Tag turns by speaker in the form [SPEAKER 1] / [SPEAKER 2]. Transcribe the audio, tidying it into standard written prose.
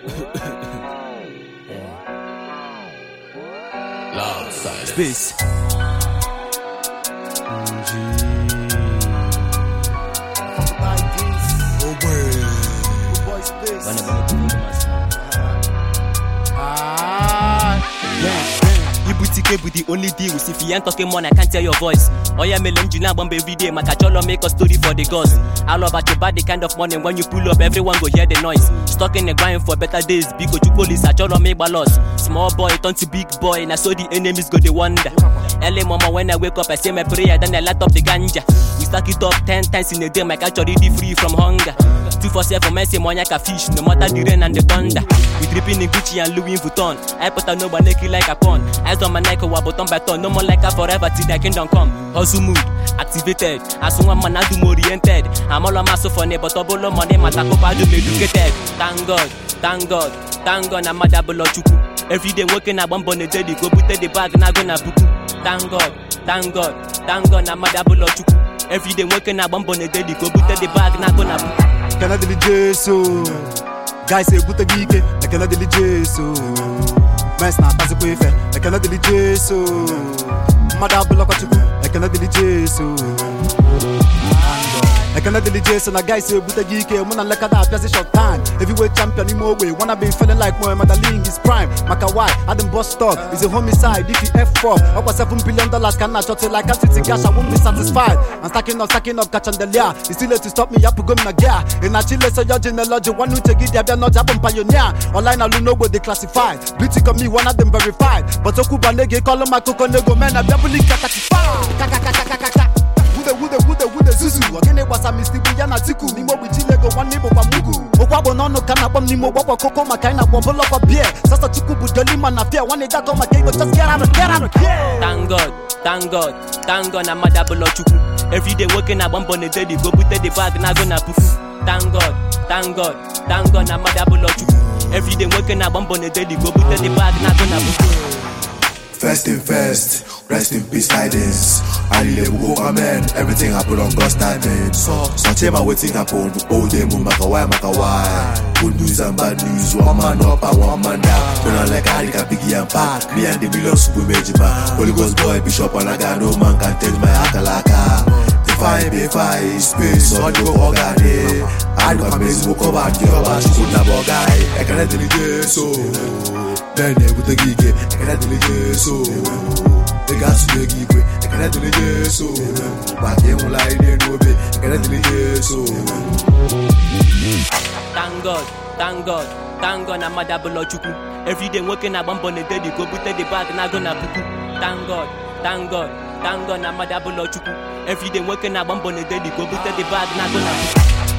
[SPEAKER 1] Loud silence.
[SPEAKER 2] Space. Ibutike be the only deal. If you ain't talking money, I can't tell your voice. Oh yeah, me lem jina bomb every day. My cacholo make a story for the gods. I love about your bad the kind of money when you pull up, everyone go hear the noise. Stuck in the grind for better days. Big go to police, cacholo make balos. Small boy turn to big boy, and I saw the enemies go they wonder. Early mama when I wake up, I say my prayer, then I light up the ganja. We stack it up 10 times in a day. My catch already free from hunger. 247 men say money like a fish, no matter the rain and the thunder. We dripping in Gucci and Louis Vuitton. I put a no one naked like a pawn. Eyes on my Nike, button by ton. No more like a forever till the kingdom come. Hustle mood activated. As soon as man I do more oriented. I'm all on my so funny, but double money, my taco pad do me educated. Thank God, thank God, thank God, I'm a double chuku. Every day working at one bonnet daily, go put the bag, now gonna book. Thank God, thank God, thank God, I'm a double chuku. Every day working at one bonnet daily, go put the bag, now gonna book.
[SPEAKER 3] Can I delete so? Guys say put a geek, I cannot delete so. Man's not as a quiff, I cannot delete so. Mother block at you, I cannot delete so. I cannot delete so. Now guys say put a geek, when I look at that, that's a short time. Heavyweight champion, in more way. Wanna be feeling like Muhammad Ali in his prime. Makawai, Adam Boston is a homicide. If you F4, over $7 billion, can I shot it like I'm sitting cash, I won't be satisfied. I'm stacking up, catching the lair. It's still late to stop me, up to go in a gear. In a chile, so your genealogy, one who take it, they're not happen pioneer. Online, I don't know what they classified. Beauty of me, one of them verified. But Okuba Nege, call them my coco nego, man, I'm doubly Wude Zuzu, again it was a mystery, Yana Tiku, Nimo with Chilego, one neighbor Mugu. Okwabo no canabom Nimo, Wapa Coco, Makana, bubble up a beer. Sasa Chukubu, Doliman, affair, one day that on my cable, just get out of here.
[SPEAKER 2] Thank God, thank God, thank God, I'm a double chuku. Every day working at one bonnet daily, go put the bag, now gonna poof. Thank God, thank God, thank God, I'm a double chuku. Every day working at one bonnet daily, go put the bag, now gonna poof.
[SPEAKER 1] First in first, rest in peace tidings. I really will go amen. Everything happen on God's timing. So tell me what thing happen. All day move makawai. Good news and bad news. One man up and one man down. When I like Harika Biggie and Pac. Me and the millions super major man. Holy Ghost boy, Bishop and I got no man can tell my akalaka. Defy space. So you go organic. I do amazing work over your back. You could never guy. I can't delete so. Then with the geek, I cannot delete so. The gas to the geek, I cannot delete so. Back in line, I cannot delete so.
[SPEAKER 2] Thank God, thank God, thank God, I'm a double chuku. Every day working at one bonnet daily, go put the bag, now gonna book. Thank God, thank God, thank God, I'm a double chuku. Every day working at one bonnet daily, go put the bag, now gonna book.